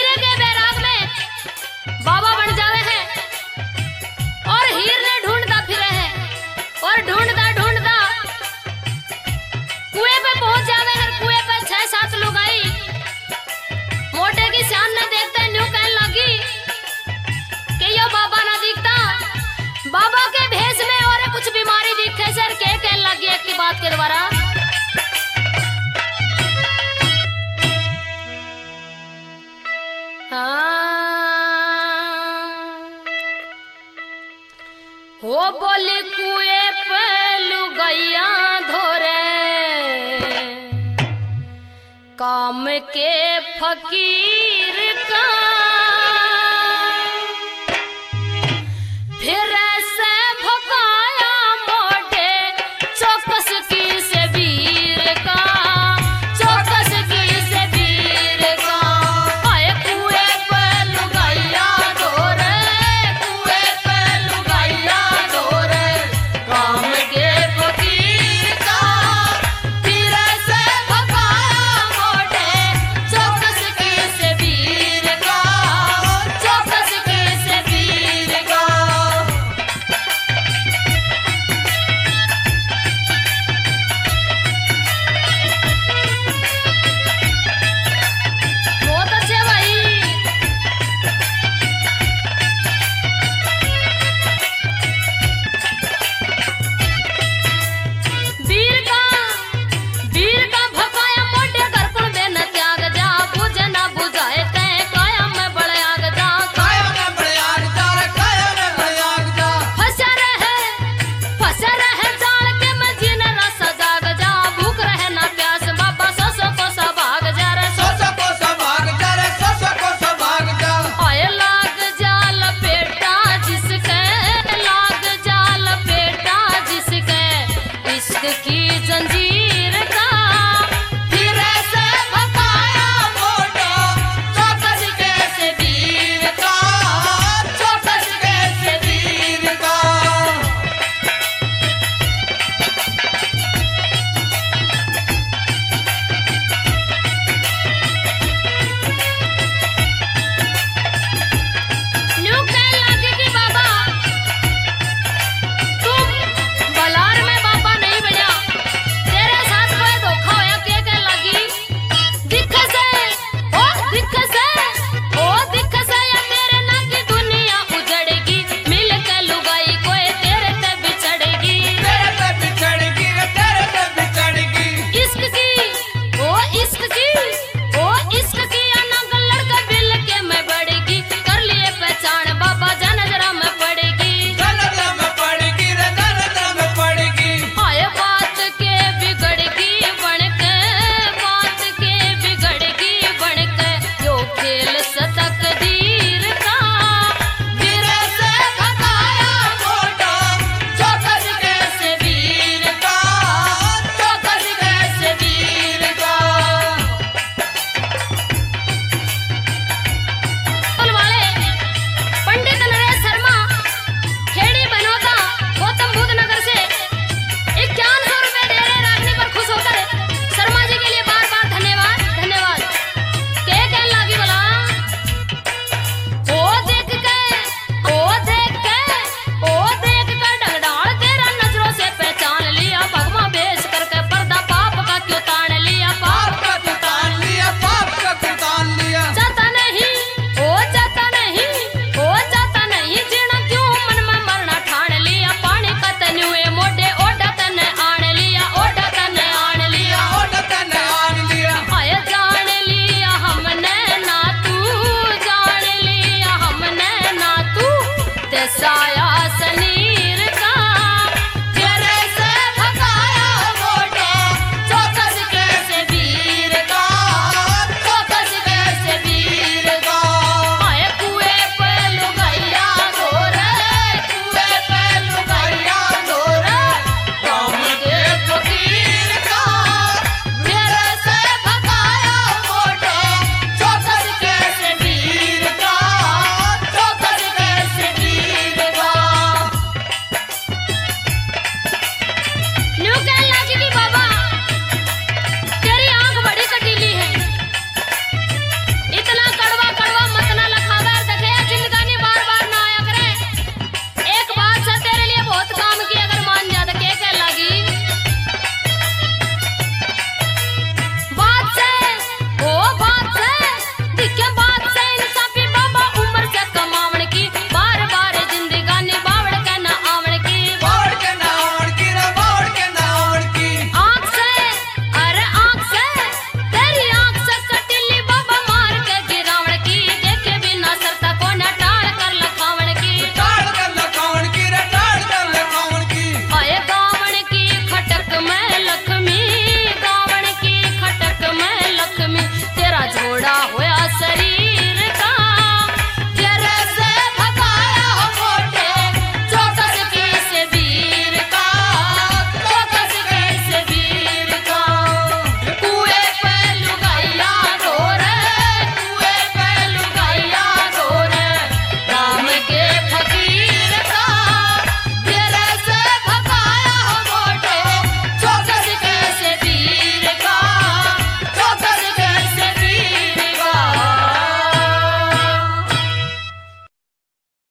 हीरे के बैराग में बाबा बन जावे हैं और हीर ने ढूंढता फिरे हैं और ढूंढता ढूंढता कुएं पे पहुंच जावे हैं। कुएं पे 6-7 लोग आई मोटे की शान ने देखते न्यू कहने लगी कि यो बाबा ना दिखता, बाबा के भेष में और कुछ बीमारी दिखे सर के कहने लगी एक की बात के द्वारा। हो बोली कुएं पे लुगैया धोरे काम के फकीर